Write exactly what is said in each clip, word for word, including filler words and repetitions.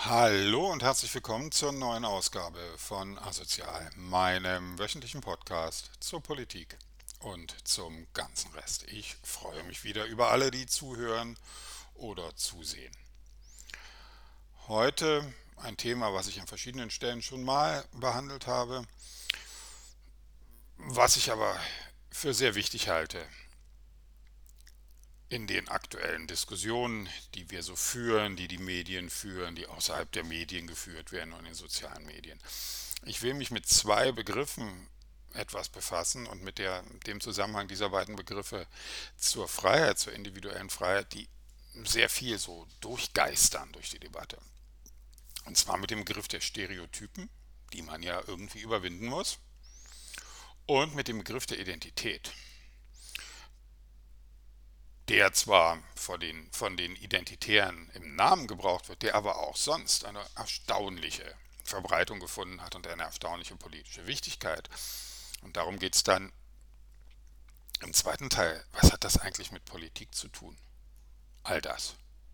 Hallo und herzlich willkommen zur neuen Ausgabe von Asozial, meinem wöchentlichen Podcast zur Politik und zum ganzen Rest. Ich freue mich wieder über alle, die zuhören oder zusehen. Heute ein Thema, was ich an verschiedenen Stellen schon mal behandelt habe, was ich aber für sehr wichtig halte in den aktuellen Diskussionen, die wir so führen, die die Medien führen, die außerhalb der Medien geführt werden und in den sozialen Medien. Ich will mich mit zwei Begriffen etwas befassen und mit der, dem Zusammenhang dieser beiden Begriffe zur Freiheit, zur individuellen Freiheit, die sehr viel so durchgeistern durch die Debatte. Und zwar mit dem Begriff der Stereotypen, die man ja irgendwie überwinden muss, und mit dem Begriff der Identität, der zwar von den, von den Identitären im Namen gebraucht wird, der aber auch sonst eine erstaunliche Verbreitung gefunden hat und eine erstaunliche politische Wichtigkeit. Und darum geht es dann im zweiten Teil. Was hat das eigentlich mit Politik zu tun? All das.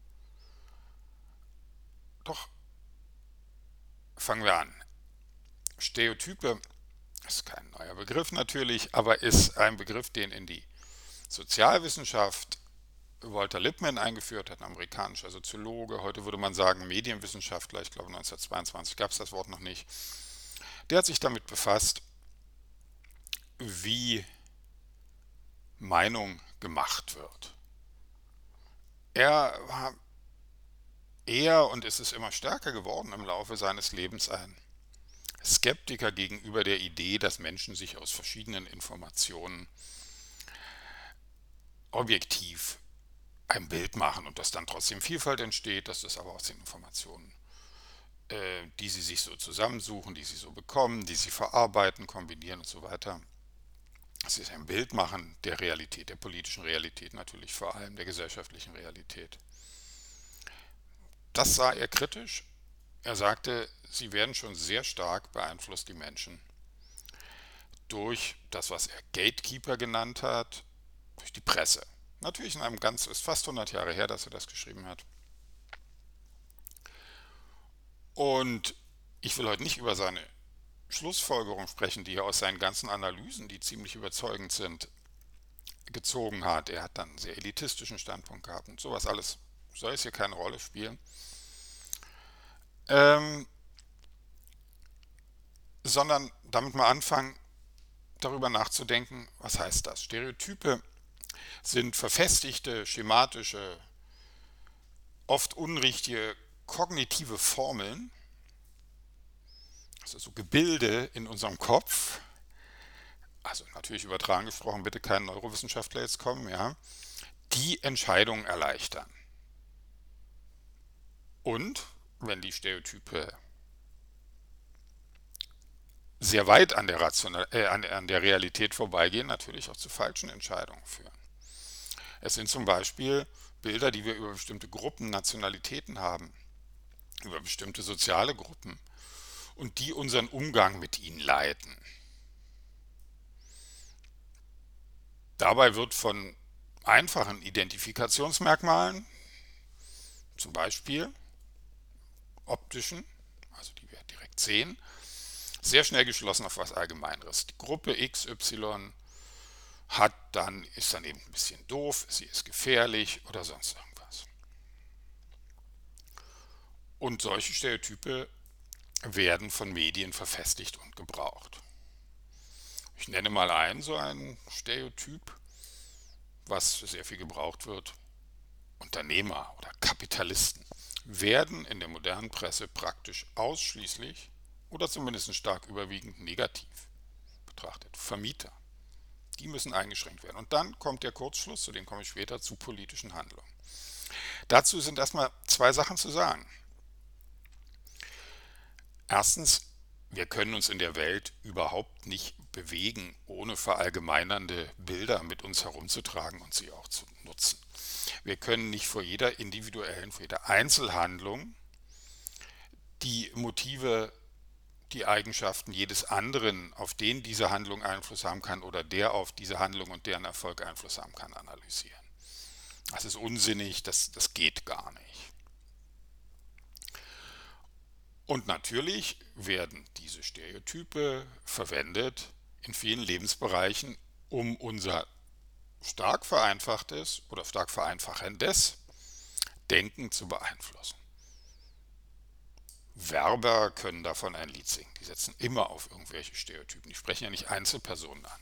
Doch fangen wir an. Stereotype ist kein neuer Begriff natürlich, aber ist ein Begriff, den in die Sozialwissenschaft Walter Lippmann eingeführt hat, ein amerikanischer Soziologe. Heute würde man sagen Medienwissenschaftler. Ich glaube neunzehnhundertzweiundzwanzig gab es das Wort noch nicht. Der hat sich damit befasst, wie Meinung gemacht wird. Er war eher und ist es immer stärker geworden im Laufe seines Lebens ein Skeptiker gegenüber der Idee, dass Menschen sich aus verschiedenen Informationen objektiv ein Bild machen und dass dann trotzdem Vielfalt entsteht, dass das aber aus den Informationen, äh, die sie sich so zusammensuchen, die sie so bekommen, die sie verarbeiten, kombinieren und so weiter, dass sie ein Bild machen der Realität, der politischen Realität natürlich vor allem, der gesellschaftlichen Realität. Das sah er kritisch. Er sagte, sie werden schon sehr stark beeinflusst, die Menschen, durch das, was er Gatekeeper genannt hat, durch die Presse. Natürlich in einem ganz, ist fast hundert Jahre her, dass er das geschrieben hat. Und ich will heute nicht über seine Schlussfolgerungen sprechen, die er aus seinen ganzen Analysen, die ziemlich überzeugend sind, gezogen hat. Er hat dann einen sehr elitistischen Standpunkt gehabt und sowas alles soll es hier keine Rolle spielen. Ähm, sondern damit mal anfangen, darüber nachzudenken, was heißt das? Stereotype sind verfestigte, schematische, oft unrichtige kognitive Formeln, also so Gebilde in unserem Kopf, also natürlich übertragen gesprochen, bitte kein Neurowissenschaftler jetzt kommen, ja, die Entscheidungen erleichtern. Und wenn die Stereotype sehr weit an der, Rational, äh, an, an der Realität vorbeigehen, natürlich auch zu falschen Entscheidungen führen. Es sind zum Beispiel Bilder, die wir über bestimmte Gruppen, Nationalitäten haben, über bestimmte soziale Gruppen und die unseren Umgang mit ihnen leiten. Dabei wird von einfachen Identifikationsmerkmalen, zum Beispiel optischen, also die wir direkt sehen, sehr schnell geschlossen auf was Allgemeineres. Die Gruppe X Y hat dann, ist dann eben ein bisschen doof, sie ist gefährlich oder sonst irgendwas. Und solche Stereotype werden von Medien verfestigt und gebraucht. Ich nenne mal ein, so ein Stereotyp, was sehr viel gebraucht wird. Unternehmer oder Kapitalisten werden in der modernen Presse praktisch ausschließlich oder zumindest stark überwiegend negativ betrachtet. Vermieter, die müssen eingeschränkt werden. Und dann kommt der Kurzschluss, zu dem komme ich später, zu politischen Handlungen. Dazu sind erstmal zwei Sachen zu sagen. Erstens, wir können uns in der Welt überhaupt nicht bewegen, ohne verallgemeinernde Bilder mit uns herumzutragen und sie auch zu nutzen. Wir können nicht vor jeder individuellen, vor jeder Einzelhandlung die Motive, die Eigenschaften jedes anderen, auf den diese Handlung Einfluss haben kann oder der auf diese Handlung und deren Erfolg Einfluss haben kann, analysieren. Das ist unsinnig, das, das geht gar nicht. Und natürlich werden diese Stereotype verwendet in vielen Lebensbereichen, um unser stark vereinfachtes oder stark vereinfachendes Denken zu beeinflussen. Werber können davon ein Lied singen. Die setzen immer auf irgendwelche Stereotypen. Die sprechen ja nicht Einzelpersonen an.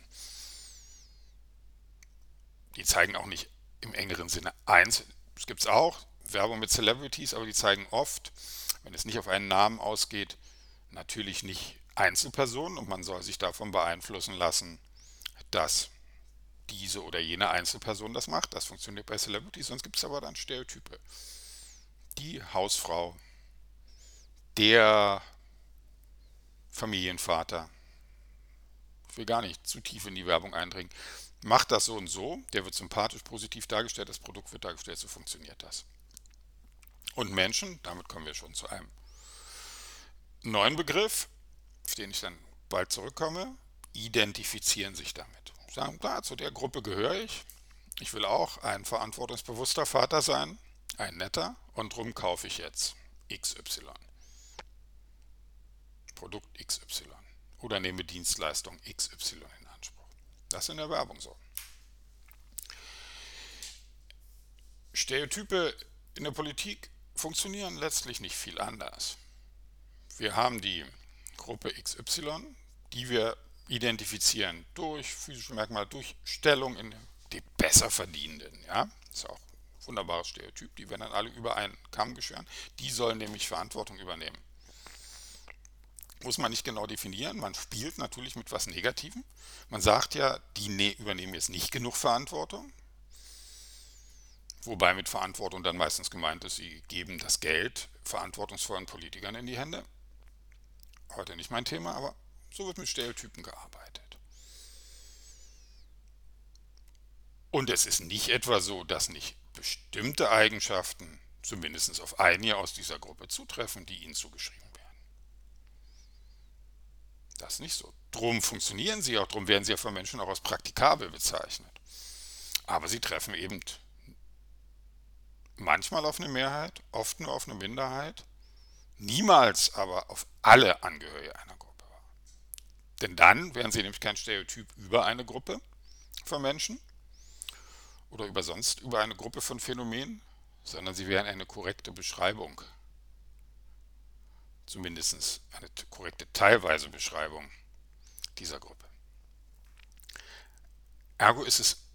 Die zeigen auch nicht im engeren Sinne Einzel. Es gibt es auch, Werbung mit Celebrities, aber die zeigen oft, wenn es nicht auf einen Namen ausgeht, natürlich nicht Einzelpersonen und man soll sich davon beeinflussen lassen, dass diese oder jene Einzelperson das macht. Das funktioniert bei Celebrities, sonst gibt es aber dann Stereotype. Die Hausfrau, der Familienvater, ich will gar nicht zu tief in die Werbung eindringen, macht das so und so, der wird sympathisch, positiv dargestellt, das Produkt wird dargestellt, so funktioniert das. Und Menschen, damit kommen wir schon zu einem neuen Begriff, auf den ich dann bald zurückkomme, identifizieren sich damit. Sagen, klar, zu der Gruppe gehöre ich. Ich will auch ein verantwortungsbewusster Vater sein, ein netter, und drum kaufe ich jetzt X Y. Produkt X Y. Oder nehme Dienstleistung X Y in Anspruch. Das ist in der Werbung so. Stereotype in der Politik funktionieren letztlich nicht viel anders. Wir haben die Gruppe X Y, die wir identifizieren durch physische Merkmale, durch Stellung in die Besserverdienenden. Ja? Das ist auch ein wunderbares Stereotyp, die werden dann alle über einen Kamm gescheren. Die sollen nämlich Verantwortung übernehmen. Muss man nicht genau definieren, man spielt natürlich mit was Negativem. Man sagt ja, die ne übernehmen jetzt nicht genug Verantwortung. Wobei mit Verantwortung dann meistens gemeint ist, sie geben das Geld verantwortungsvollen Politikern in die Hände. Heute nicht mein Thema, aber so wird mit Stereotypen gearbeitet. Und es ist nicht etwa so, dass nicht bestimmte Eigenschaften zumindest auf einige aus dieser Gruppe zutreffen, die ihnen zugeschrieben werden. Das ist nicht so. Drum funktionieren sie auch, drum werden sie ja von Menschen auch als praktikabel bezeichnet. Aber sie treffen eben manchmal auf eine Mehrheit, oft nur auf eine Minderheit, niemals aber auf alle Angehörige einer Gruppe. Denn dann wären sie nämlich kein Stereotyp über eine Gruppe von Menschen oder über sonst über eine Gruppe von Phänomenen, sondern sie wären eine korrekte Beschreibung, zumindest eine korrekte teilweise Beschreibung dieser Gruppe. Ergo ist es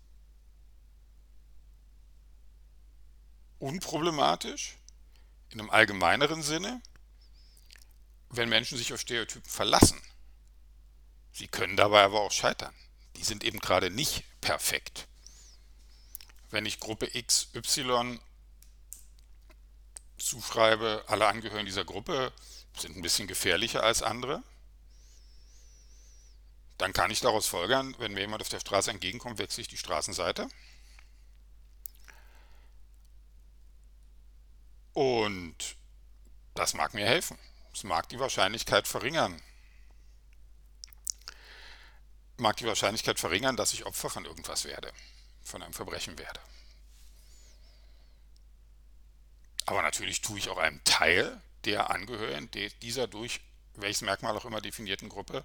unproblematisch, in einem allgemeineren Sinne, wenn Menschen sich auf Stereotypen verlassen. Sie können dabei aber auch scheitern. Die sind eben gerade nicht perfekt. Wenn ich Gruppe X Y zuschreibe, alle Angehörigen dieser Gruppe sind ein bisschen gefährlicher als andere, dann kann ich daraus folgern, wenn mir jemand auf der Straße entgegenkommt, wechsle ich die Straßenseite. Und das mag mir helfen. Es mag die Wahrscheinlichkeit verringern. Mag die Wahrscheinlichkeit verringern, dass ich Opfer von irgendwas werde, von einem Verbrechen werde. Aber natürlich tue ich auch einem Teil der Angehörigen dieser durch welches Merkmal auch immer definierten Gruppe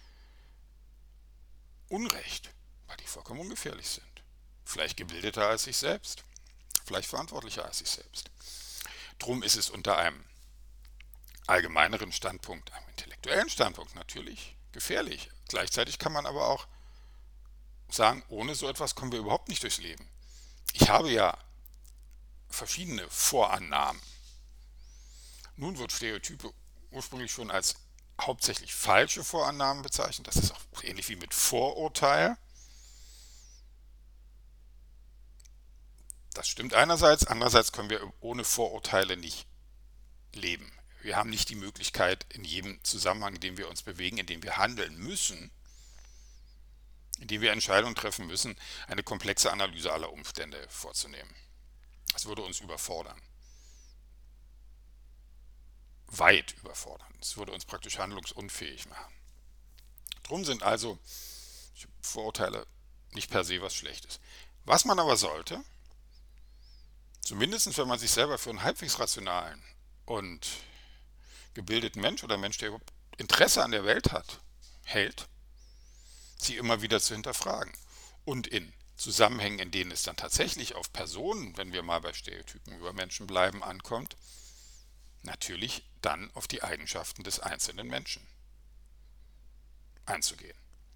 Unrecht, weil die vollkommen ungefährlich sind. Vielleicht gebildeter als ich selbst, vielleicht verantwortlicher als ich selbst. Drum ist es unter einem allgemeineren Standpunkt, einem intellektuellen Standpunkt natürlich gefährlich. Gleichzeitig kann man aber auch sagen, ohne so etwas kommen wir überhaupt nicht durchs Leben. Ich habe ja verschiedene Vorannahmen. Nun wird Stereotype ursprünglich schon als hauptsächlich falsche Vorannahmen bezeichnet. Das ist auch ähnlich wie mit Vorurteil. Das stimmt einerseits, andererseits können wir ohne Vorurteile nicht leben. Wir haben nicht die Möglichkeit, in jedem Zusammenhang, in dem wir uns bewegen, in dem wir handeln müssen, in dem wir Entscheidungen treffen müssen, eine komplexe Analyse aller Umstände vorzunehmen. Das würde uns überfordern. Weit überfordern. Das würde uns praktisch handlungsunfähig machen. Drum sind also Vorurteile nicht per se was Schlechtes. Was man aber sollte, zumindest wenn man sich selber für einen halbwegs rationalen und gebildeten Mensch oder Mensch, der überhaupt Interesse an der Welt hat, hält, sie immer wieder zu hinterfragen. Und in Zusammenhängen, in denen es dann tatsächlich auf Personen, wenn wir mal bei Stereotypen über Menschen bleiben, ankommt, natürlich dann auf die Eigenschaften des einzelnen Menschen einzugehen.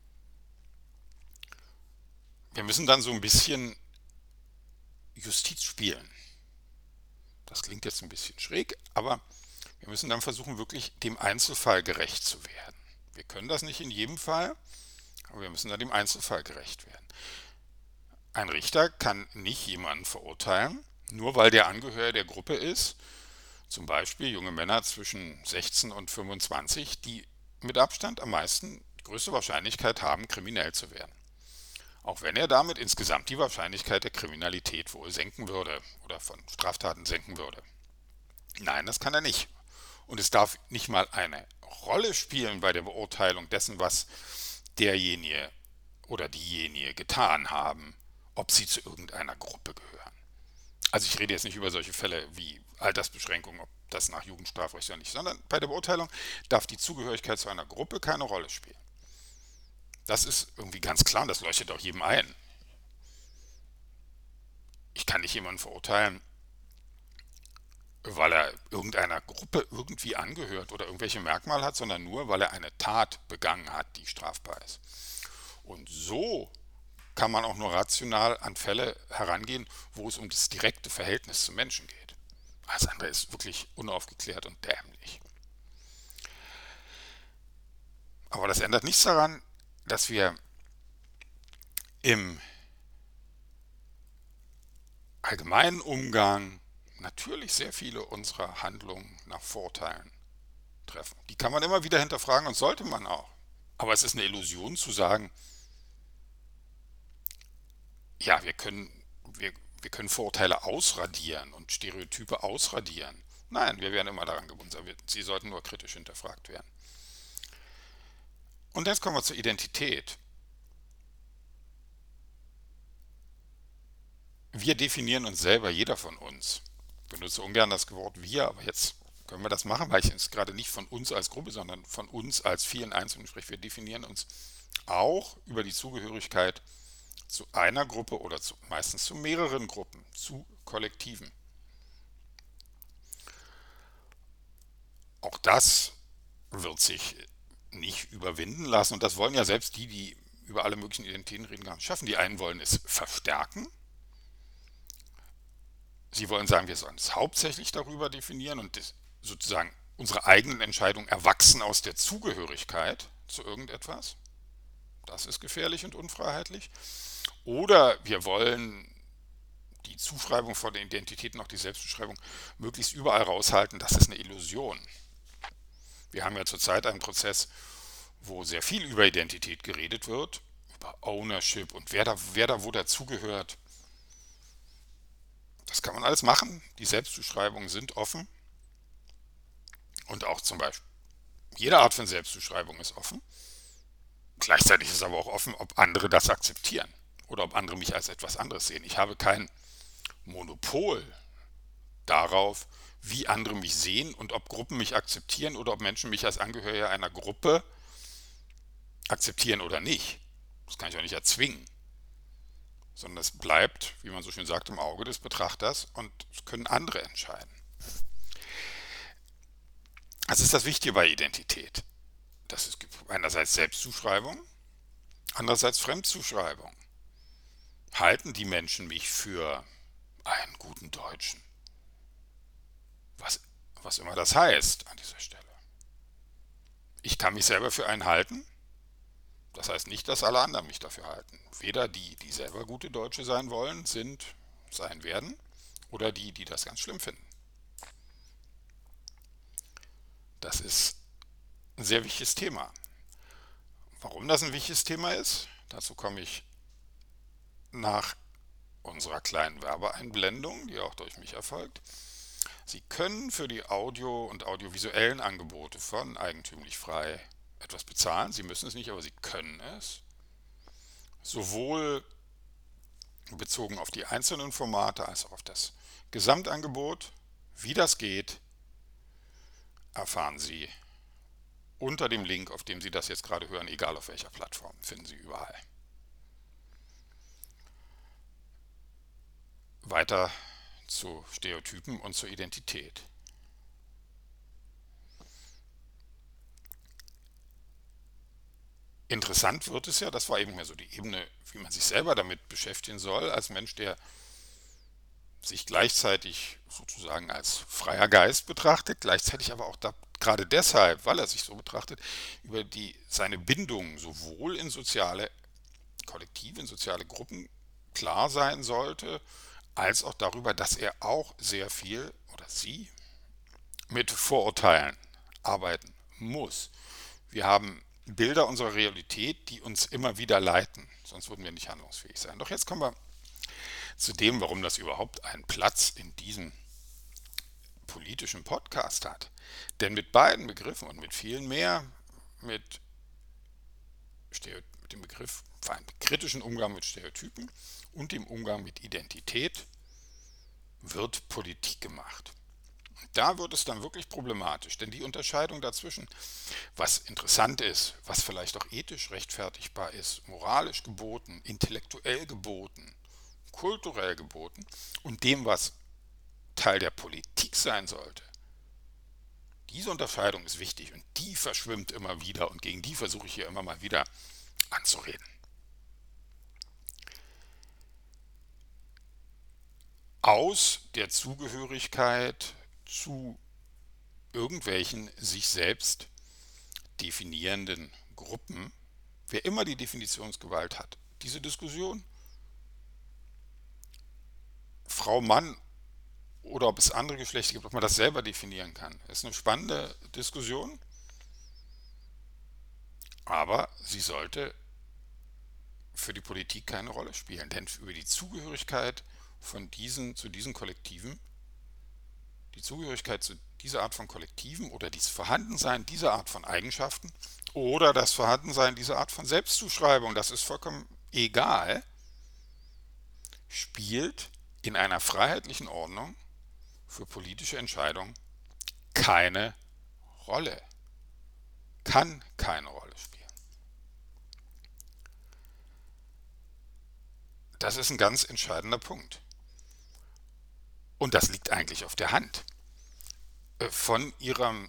Wir müssen dann so ein bisschen Justiz spielen. Das klingt jetzt ein bisschen schräg, aber wir müssen dann versuchen, wirklich dem Einzelfall gerecht zu werden. Wir können das nicht in jedem Fall, aber wir müssen dann dem Einzelfall gerecht werden. Ein Richter kann nicht jemanden verurteilen, nur weil der Angehöriger der Gruppe ist, zum Beispiel junge Männer zwischen sechzehn und fünfundzwanzig, die mit Abstand am meisten die größte Wahrscheinlichkeit haben, kriminell zu werden. Auch wenn er damit insgesamt die Wahrscheinlichkeit der Kriminalität wohl senken würde oder von Straftaten senken würde. Nein, das kann er nicht. Und es darf nicht mal eine Rolle spielen bei der Beurteilung dessen, was derjenige oder diejenige getan haben, ob sie zu irgendeiner Gruppe gehören. Also ich rede jetzt nicht über solche Fälle wie Altersbeschränkung, ob das nach Jugendstrafrecht oder nicht, sondern bei der Beurteilung darf die Zugehörigkeit zu einer Gruppe keine Rolle spielen. Das ist irgendwie ganz klar und das leuchtet auch jedem ein. Ich kann nicht jemanden verurteilen, weil er irgendeiner Gruppe irgendwie angehört oder irgendwelche Merkmale hat, sondern nur, weil er eine Tat begangen hat, die strafbar ist. Und so kann man auch nur rational an Fälle herangehen, wo es um das direkte Verhältnis zum Menschen geht. Alles andere ist wirklich unaufgeklärt und dämlich. Aber das ändert nichts daran, dass wir im allgemeinen Umgang natürlich sehr viele unserer Handlungen nach Vorurteilen treffen. Die kann man immer wieder hinterfragen und sollte man auch. Aber es ist eine Illusion zu sagen, ja, wir können, wir, wir können Vorurteile ausradieren und Stereotype ausradieren. Nein, wir werden immer daran gebunden. Sie sollten nur kritisch hinterfragt werden. Und jetzt kommen wir zur Identität. Wir definieren uns selber, jeder von uns. Ich benutze ungern das Wort wir, aber jetzt können wir das machen, weil ich jetzt gerade nicht von uns als Gruppe, sondern von uns als vielen Einzelnen spreche. Wir definieren uns auch über die Zugehörigkeit zu einer Gruppe oder zu, meistens zu mehreren Gruppen, zu Kollektiven. Auch das wird sich nicht überwinden lassen und das wollen ja selbst die, die über alle möglichen Identitäten reden, gar nicht schaffen. Die einen wollen es verstärken. Sie wollen sagen, wir sollen es hauptsächlich darüber definieren und sozusagen unsere eigenen Entscheidungen erwachsen aus der Zugehörigkeit zu irgendetwas. Das ist gefährlich und unfreiheitlich. Oder wir wollen die Zuschreibung von der Identität und auch die Selbstbeschreibung möglichst überall raushalten. Das ist eine Illusion. Wir haben ja zurzeit einen Prozess, wo sehr viel über Identität geredet wird, über Ownership und wer da, wer da wo dazugehört. Das kann man alles machen. Die Selbstzuschreibungen sind offen. Und auch zum Beispiel, jede Art von Selbstzuschreibung ist offen. Gleichzeitig ist aber auch offen, ob andere das akzeptieren oder ob andere mich als etwas anderes sehen. Ich habe kein Monopol darauf, wie andere mich sehen und ob Gruppen mich akzeptieren oder ob Menschen mich als Angehöriger einer Gruppe akzeptieren oder nicht. Das kann ich auch nicht erzwingen. Sondern es bleibt, wie man so schön sagt, im Auge des Betrachters und es können andere entscheiden. Das ist das Wichtige bei Identität. Das ist einerseits Selbstzuschreibung, andererseits Fremdzuschreibung. Halten die Menschen mich für einen guten Deutschen? Was, was immer das heißt an dieser Stelle. Ich kann mich selber für einen halten. Das heißt nicht, dass alle anderen mich dafür halten. Weder die, die selber gute Deutsche sein wollen, sind, sein werden, oder die, die das ganz schlimm finden. Das ist ein sehr wichtiges Thema. Warum das ein wichtiges Thema ist, dazu komme ich nach unserer kleinen Werbeeinblendung, die auch durch mich erfolgt. Sie können für die Audio- und audiovisuellen Angebote von Eigentümlich Frei etwas bezahlen. Sie müssen es nicht, aber Sie können es. Sowohl bezogen auf die einzelnen Formate als auch auf das Gesamtangebot. Wie das geht, erfahren Sie unter dem Link, auf dem Sie das jetzt gerade hören, egal auf welcher Plattform, finden Sie überall. Weiter zu Stereotypen und zur Identität. Interessant wird es ja, das war eben mehr so die Ebene, wie man sich selber damit beschäftigen soll, als Mensch, der sich gleichzeitig sozusagen als freier Geist betrachtet, gleichzeitig aber auch da, gerade deshalb, weil er sich so betrachtet, über die, seine Bindung sowohl in soziale Kollektive, in soziale Gruppen klar sein sollte, als auch darüber, dass er auch sehr viel, oder sie, mit Vorurteilen arbeiten muss. Wir haben Bilder unserer Realität, die uns immer wieder leiten, sonst würden wir nicht handlungsfähig sein. Doch jetzt kommen wir zu dem, warum das überhaupt einen Platz in diesem politischen Podcast hat. Denn mit beiden Begriffen und mit vielen mehr, mit, mit dem Begriff für einen kritischen Umgang mit Stereotypen und dem Umgang mit Identität wird Politik gemacht. Da wird es dann wirklich problematisch, denn die Unterscheidung dazwischen, was interessant ist, was vielleicht auch ethisch rechtfertigbar ist, moralisch geboten, intellektuell geboten, kulturell geboten und dem, was Teil der Politik sein sollte, diese Unterscheidung ist wichtig und die verschwimmt immer wieder und gegen die versuche ich hier immer mal wieder anzureden. Aus der Zugehörigkeit zu irgendwelchen sich selbst definierenden Gruppen, wer immer die Definitionsgewalt hat. Diese Diskussion, Frau, Mann oder ob es andere Geschlechter gibt, ob man das selber definieren kann, ist eine spannende Diskussion, aber sie sollte für die Politik keine Rolle spielen, denn über die Zugehörigkeit von diesen, zu diesen Kollektiven, die Zugehörigkeit zu dieser Art von Kollektiven oder das Vorhandensein dieser Art von Eigenschaften oder das Vorhandensein dieser Art von Selbstzuschreibung, das ist vollkommen egal, spielt in einer freiheitlichen Ordnung für politische Entscheidungen keine Rolle, kann keine Rolle spielen. Das ist ein ganz entscheidender Punkt. Und das liegt eigentlich auf der Hand. Von ihrem,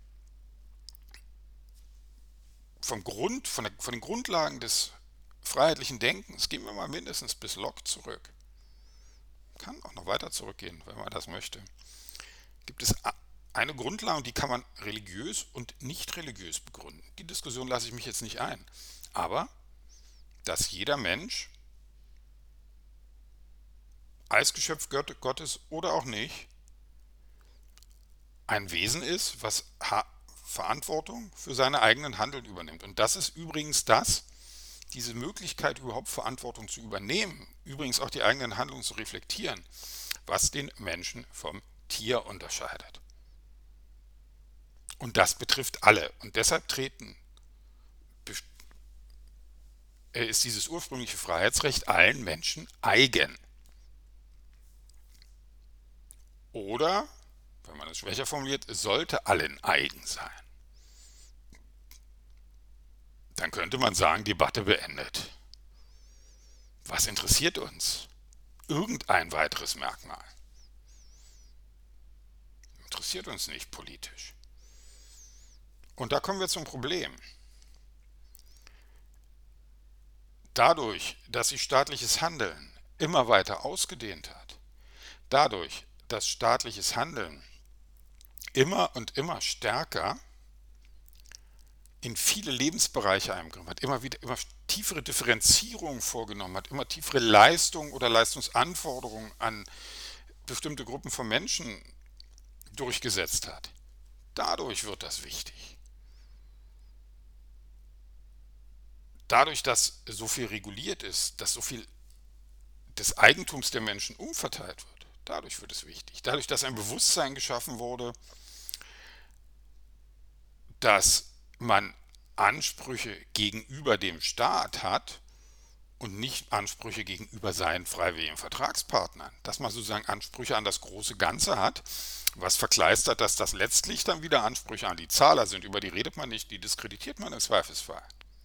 vom Grund, von, der, von den Grundlagen des freiheitlichen Denkens, gehen wir mal mindestens bis Locke zurück. Kann auch noch weiter zurückgehen, wenn man das möchte. Gibt es eine Grundlage, die kann man religiös und nicht religiös begründen. Die Diskussion lasse ich mich jetzt nicht ein. Aber, dass jeder Mensch als Geschöpf Gottes oder auch nicht ein Wesen ist, was Verantwortung für seine eigenen Handeln übernimmt. Und das ist übrigens das, diese Möglichkeit überhaupt Verantwortung zu übernehmen, übrigens auch die eigenen Handlungen zu reflektieren, was den Menschen vom Tier unterscheidet. Und das betrifft alle. Und deshalb treten, ist dieses ursprüngliche Freiheitsrecht allen Menschen eigen. Oder, wenn man es schwächer formuliert, es sollte allen eigen sein. Dann könnte man sagen, Debatte beendet. Was interessiert uns? Irgendein weiteres Merkmal. Interessiert uns nicht politisch. Und da kommen wir zum Problem. Dadurch, dass sich staatliches Handeln immer weiter ausgedehnt hat, dadurch, dass staatliches Handeln immer und immer stärker in viele Lebensbereiche eingegriffen hat, immer wieder immer tiefere Differenzierungen vorgenommen hat, immer tiefere Leistungen oder Leistungsanforderungen an bestimmte Gruppen von Menschen durchgesetzt hat. Dadurch wird das wichtig. Dadurch, dass so viel reguliert ist, dass so viel des Eigentums der Menschen umverteilt wird, dadurch wird es wichtig. Dadurch, dass ein Bewusstsein geschaffen wurde, dass man Ansprüche gegenüber dem Staat hat und nicht Ansprüche gegenüber seinen freiwilligen Vertragspartnern. Dass man sozusagen Ansprüche an das große Ganze hat, was verkleistert, dass das letztlich dann wieder Ansprüche an die Zahler sind. Über die redet man nicht, die diskreditiert man im Zweifelsfall.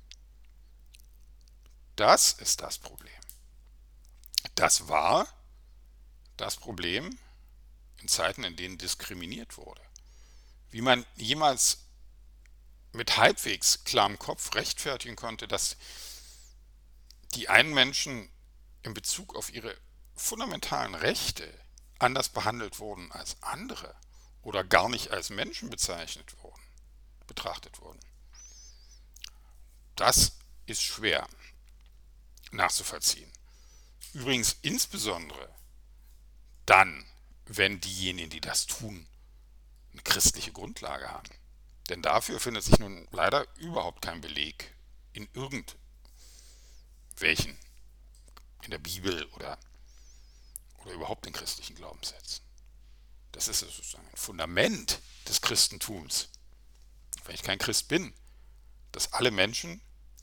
Das ist das Problem. Das war das Problem in Zeiten, in denen diskriminiert wurde. Wie man jemals mit halbwegs klarem Kopf rechtfertigen konnte, dass die einen Menschen in Bezug auf ihre fundamentalen Rechte anders behandelt wurden als andere oder gar nicht als Menschen bezeichnet wurden, betrachtet wurden. Das ist schwer nachzuvollziehen. Übrigens insbesondere dann, wenn diejenigen, die das tun, eine christliche Grundlage haben. Denn dafür findet sich nun leider überhaupt kein Beleg in irgendwelchen, in der Bibel oder, oder überhaupt in christlichen Glaubenssätzen. Das ist sozusagen ein Fundament des Christentums, wenn ich kein Christ bin, dass alle Menschen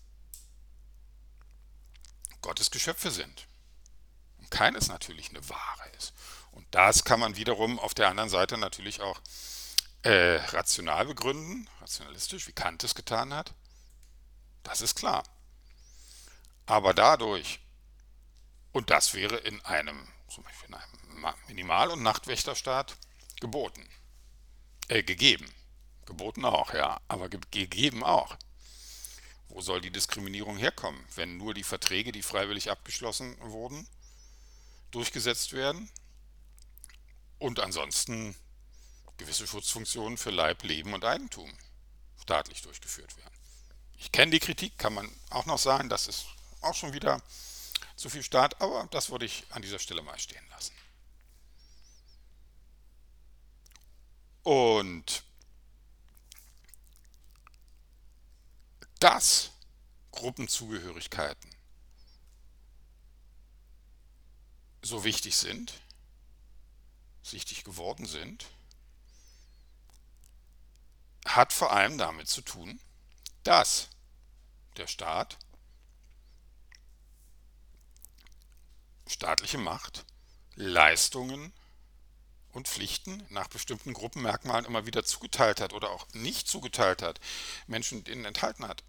Gottes Geschöpfe sind und keines natürlich eine Ware ist. Und das kann man wiederum auf der anderen Seite natürlich auch äh, rational begründen, rationalistisch, wie Kant es getan hat. Das ist klar. Aber dadurch, und das wäre in einem, zum Beispiel in einem Minimal- und Nachtwächterstaat geboten, äh, gegeben. Geboten auch, ja, aber ge gegeben auch. Wo soll die Diskriminierung herkommen, wenn nur die Verträge, die freiwillig abgeschlossen wurden, durchgesetzt werden und ansonsten gewisse Schutzfunktionen für Leib, Leben und Eigentum staatlich durchgeführt werden? Ich kenne die Kritik, kann man auch noch sagen, das ist auch schon wieder zu viel Staat, aber das würde ich an dieser Stelle mal stehen lassen. Und dass Gruppenzugehörigkeiten so wichtig sind, wichtig geworden sind, hat vor allem damit zu tun, dass der Staat, staatliche Macht, Leistungen und Pflichten nach bestimmten Gruppenmerkmalen immer wieder zugeteilt hat oder auch nicht zugeteilt hat, Menschen denen enthalten hat.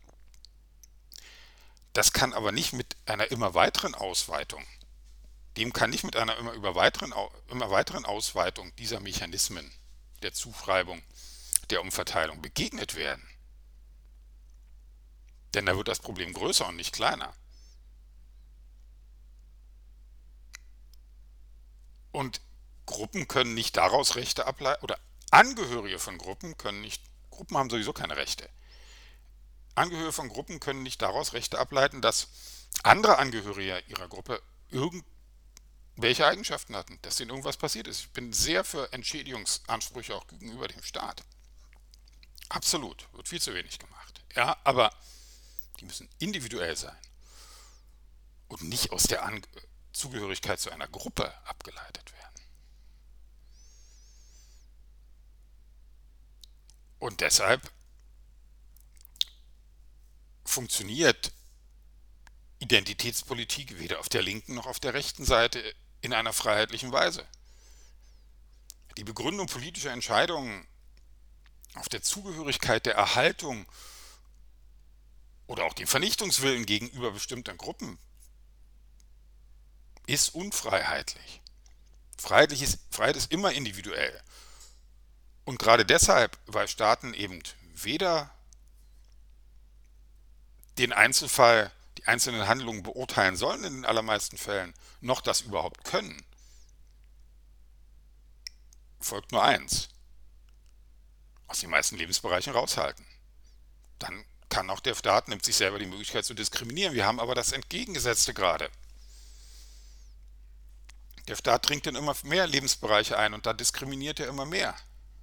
Das kann aber nicht mit einer immer weiteren Ausweitung, dem kann nicht mit einer immer, über weiteren, immer weiteren Ausweitung dieser Mechanismen der Zuschreibung, der Umverteilung begegnet werden. Denn da wird das Problem größer und nicht kleiner. Und Gruppen können nicht daraus Rechte ableiten, oder Angehörige von Gruppen können nicht, Gruppen haben sowieso keine Rechte. Angehörige von Gruppen können nicht daraus Rechte ableiten, dass andere Angehörige ihrer Gruppe irgendwelche Eigenschaften hatten, dass denen irgendwas passiert ist. Ich bin sehr für Entschädigungsansprüche auch gegenüber dem Staat. Absolut, wird viel zu wenig gemacht. Ja, aber die müssen individuell sein und nicht aus der An Zugehörigkeit zu einer Gruppe abgeleitet werden. Und deshalb funktioniert Identitätspolitik weder auf der linken noch auf der rechten Seite in einer freiheitlichen Weise. Die Begründung politischer Entscheidungen auf der Zugehörigkeit, der Erhaltung oder auch dem Vernichtungswillen gegenüber bestimmten Gruppen ist unfreiheitlich. Freiheit ist, Freiheit ist immer individuell. Und gerade deshalb, weil Staaten eben weder den Einzelfall, die einzelnen Handlungen beurteilen sollen in den allermeisten Fällen, noch das überhaupt können, folgt nur eins: aus den meisten Lebensbereichen raushalten. Dann kann auch der Staat, nimmt sich selber die Möglichkeit zu diskriminieren. Wir haben aber das Entgegengesetzte gerade. Der Staat dringt in immer mehr Lebensbereiche ein und da diskriminiert er immer mehr.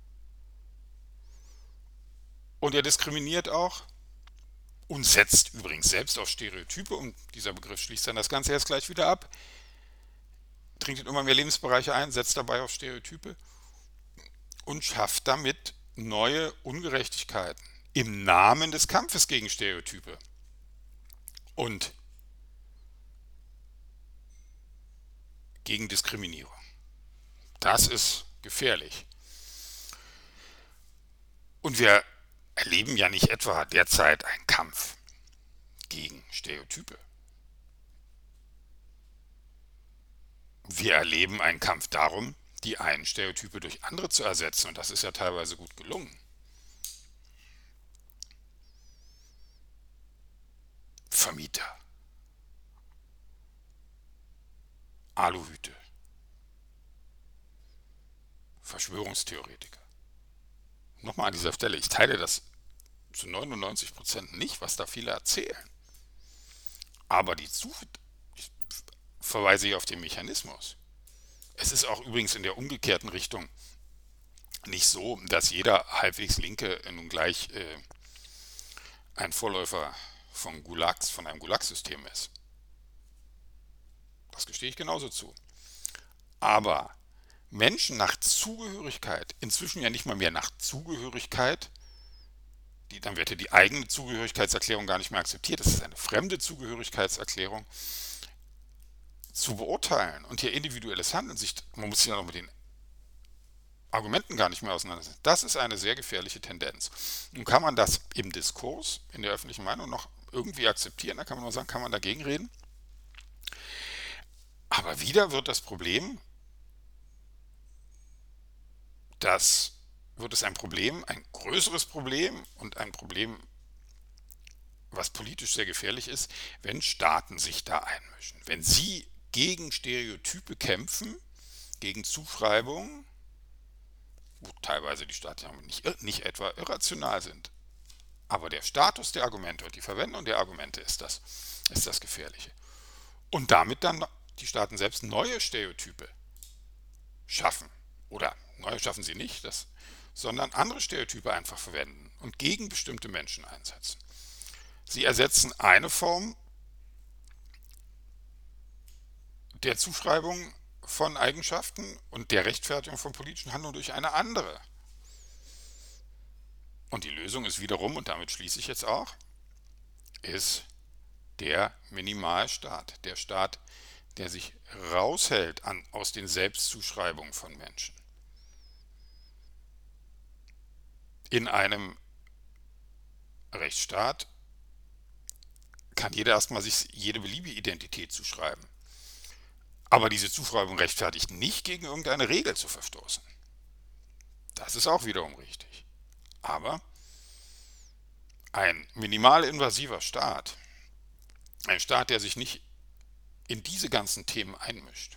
Und er diskriminiert auch und setzt übrigens selbst auf Stereotype, und dieser Begriff schließt dann das Ganze erst gleich wieder ab, dringt in immer mehr Lebensbereiche ein, setzt dabei auf Stereotype und schafft damit neue Ungerechtigkeiten im Namen des Kampfes gegen Stereotype. Und gegen Diskriminierung. Das ist gefährlich. Und wir erleben ja nicht etwa derzeit einen Kampf gegen Stereotype. Wir erleben einen Kampf darum, die einen Stereotype durch andere zu ersetzen. Und das ist ja teilweise gut gelungen. Vermieter, Aluhüte, Verschwörungstheoretiker. Nochmal an dieser Stelle, ich teile das zu neunundneunzig Prozent nicht, was da viele erzählen. Aber die Zu ich verweise hier auf den Mechanismus. Es ist auch übrigens in der umgekehrten Richtung nicht so, dass jeder halbwegs Linke nun gleich äh, ein Vorläufer von Gulags, von einem Gulag-System ist. Das gestehe ich genauso zu. Aber Menschen nach Zugehörigkeit, inzwischen ja nicht mal mehr nach Zugehörigkeit, die, dann wird ja die eigene Zugehörigkeitserklärung gar nicht mehr akzeptiert, das ist eine fremde Zugehörigkeitserklärung, zu beurteilen und hier individuelles Handeln, sich, man muss sich ja noch mit den Argumenten gar nicht mehr auseinandersetzen. Das ist eine sehr gefährliche Tendenz. Nun kann man das im Diskurs, in der öffentlichen Meinung noch irgendwie akzeptieren, da kann man nur sagen, kann man dagegen reden. Aber wieder wird das Problem, das wird es ein Problem, ein größeres Problem und ein Problem, was politisch sehr gefährlich ist, wenn Staaten sich da einmischen. Wenn sie gegen Stereotype kämpfen, gegen Zuschreibungen, wo teilweise die Staaten nicht, nicht etwa irrational sind. Aber der Status der Argumente und die Verwendung der Argumente ist das, ist das Gefährliche. Und damit dann die Staaten selbst neue Stereotype schaffen. Oder neue schaffen sie nicht, das, sondern andere Stereotype einfach verwenden und gegen bestimmte Menschen einsetzen. Sie ersetzen eine Form der Zuschreibung von Eigenschaften und der Rechtfertigung von politischen Handlungen durch eine andere. Und die Lösung ist wiederum, und damit schließe ich jetzt auch, ist der Minimalstaat, der Staat, der sich raushält an, aus den Selbstzuschreibungen von Menschen. In einem Rechtsstaat kann jeder erstmal sich jede beliebige Identität zuschreiben. Aber diese Zuschreibung rechtfertigt nicht, gegen irgendeine Regel zu verstoßen. Das ist auch wiederum richtig. Aber ein minimalinvasiver Staat, ein Staat, der sich nicht in diese ganzen Themen einmischt,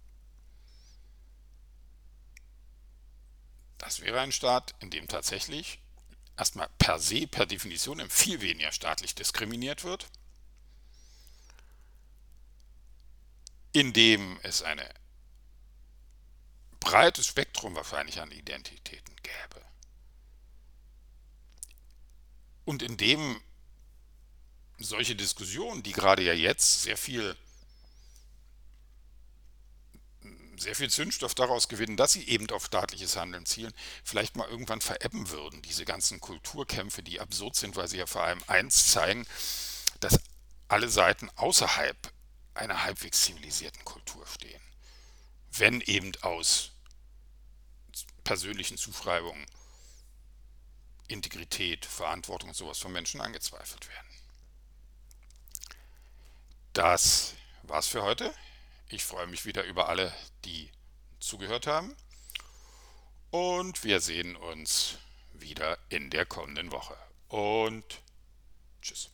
das wäre ein Staat, in dem tatsächlich erstmal per se, per Definition, viel weniger staatlich diskriminiert wird, in dem es ein breites Spektrum wahrscheinlich an Identitäten gäbe. Und in dem solche Diskussionen, die gerade ja jetzt sehr viel, sehr viel Zündstoff daraus gewinnen, dass sie eben auf staatliches Handeln zielen, vielleicht mal irgendwann verebben würden, diese ganzen Kulturkämpfe, die absurd sind, weil sie ja vor allem eins zeigen, dass alle Seiten außerhalb einer halbwegs zivilisierten Kultur stehen. Wenn eben aus persönlichen Zuschreibungen Integrität, Verantwortung und sowas von Menschen angezweifelt werden. Das war's für heute. Ich freue mich wieder über alle, die zugehört haben. Und wir sehen uns wieder in der kommenden Woche. Und